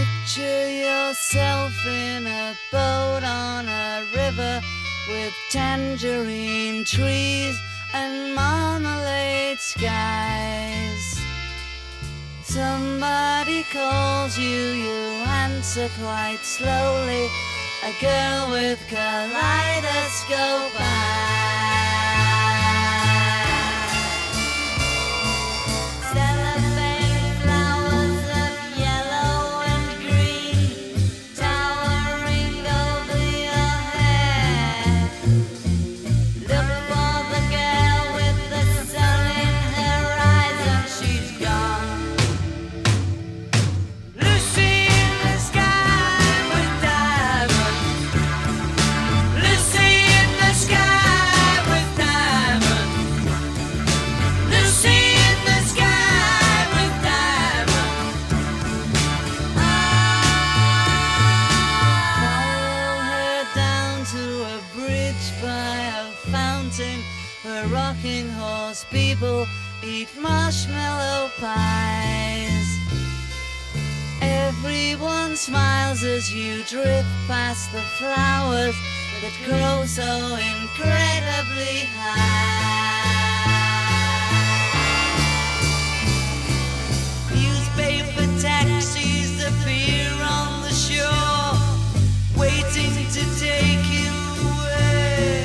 Picture yourself in a boat on a river with tangerine trees and marmalade skies. Somebody calls you, you answer quite slowly. A girl with kaleidoscope eyes. Where rocking horse people eat marshmallow pies. Everyone smiles as you drift past the flowers that grow so incredibly high. Newspaper taxis appear on the shore, waiting to take you away.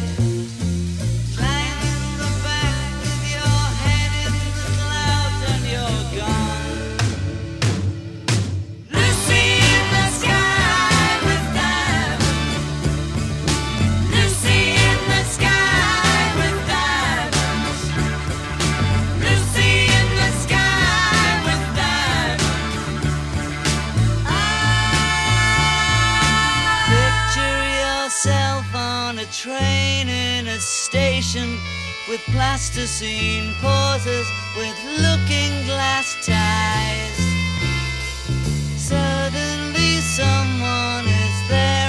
On a train in a station with plasticine pauses with looking glass ties. Suddenly someone is there